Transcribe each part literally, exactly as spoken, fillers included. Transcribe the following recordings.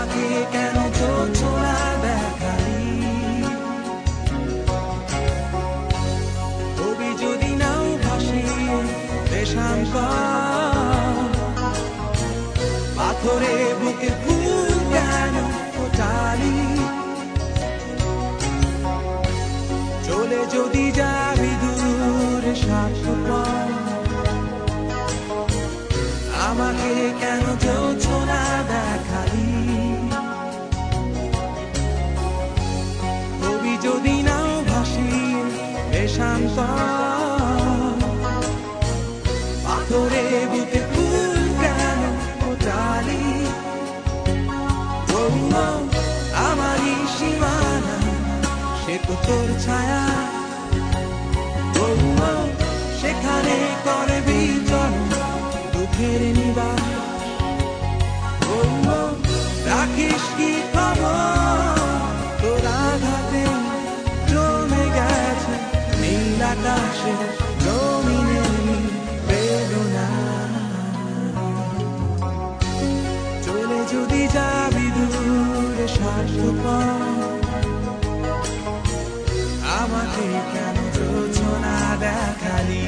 আমাকে কেন চলছো না দেখালি ছবি যদি নাও ভাসিয়ে দেশান্তর পাথরে বুকে ফুল কেন ফোটালি চলে যদি যাবি দূরে স্বার্থপর আমাকে কেন চলছো না দেখালি ছবি যদি নাও ভাসিয়ে দেশান্তর পাথরে বুকে ফুল কেন ফোটালি আমারই সীমানা সে তো তোর ছায়া সেখানে করে বিচরণ দুঃখের নিবাস রাখিস কি খবর তোর আঘাতে জমে গেছে নীল আকাশে জমিনে বেদনা চলে যদি যাবি দূরে স্বার্থপর আমাকে কেন চলছো না দেখালি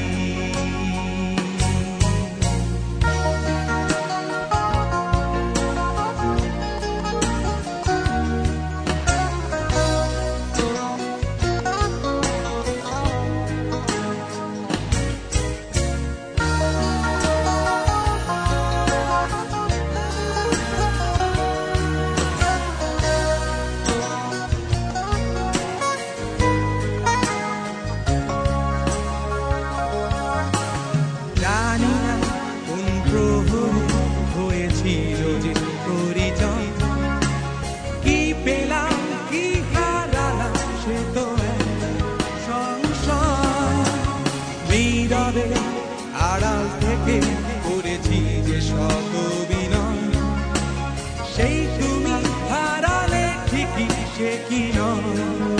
আড়াল থেকে করেছি যে শত বিনয় সেই তুমি হারালে ঠিকই সে কি নয়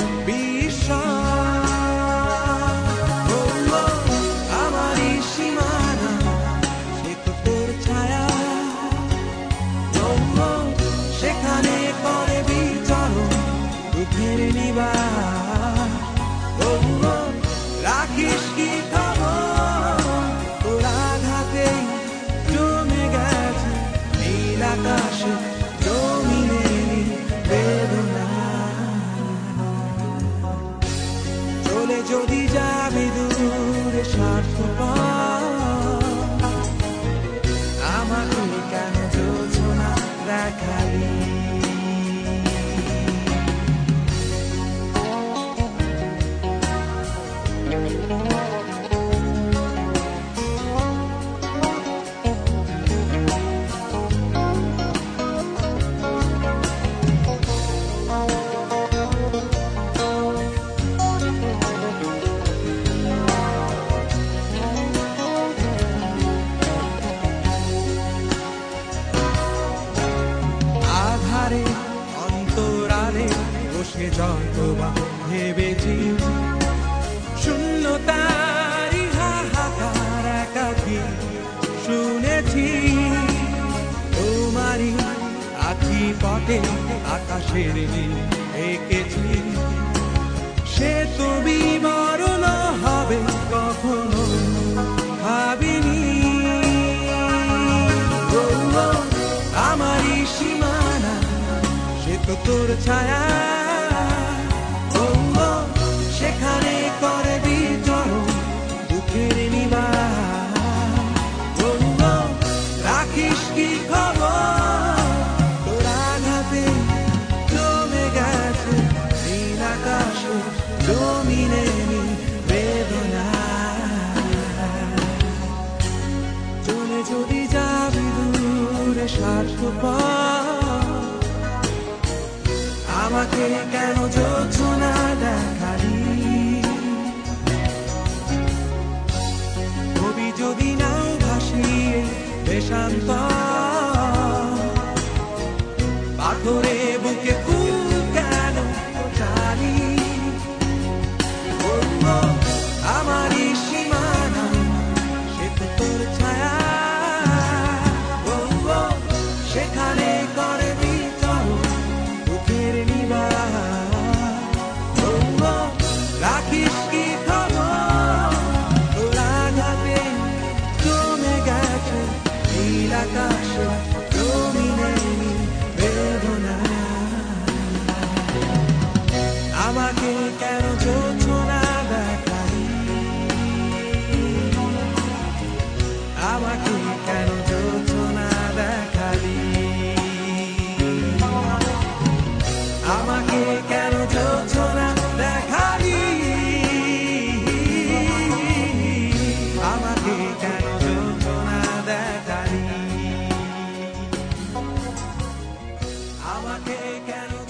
বিশ্বাস আমারই সীমানা সে তো তোর ছায়া সেখানে করে বিচরণ দুঃখের নিবাস রাখিস কি আকাশে জমিনে বেদনা চলে যদি যাবি দূরে স্বার্থপর আমাকে কেন চলছো না দেখালি অন্তরালে বসে যতবা ভেবেছি শূন্যতারি হাহাকার একাকী শুনেছি তোমারই আখি পটে আকাশের নীল এঁকেছি সে তো বিবরণ হবে কখনো ভাবিনি আমারই সীমানা সে তো তোর ছায়া সেখানে করে বিচরণ দুঃখের নিবাস রাখিস কি খবর তোর আঘাতে জমে গেছে নীল আকাশে জমিনে বেদনা চলে যদি যাবি দূরে স্বার্থপর আমাকে কেন চলছো না দেখালি ছবি যদি নাও ভাসিয়ে দেশান্তর পাথরে বুকে ফুল কেন ফোটালি আমারই সীমানা সে তো তোর ছায়া সেখানে করে বিচরণ আমাকে কেন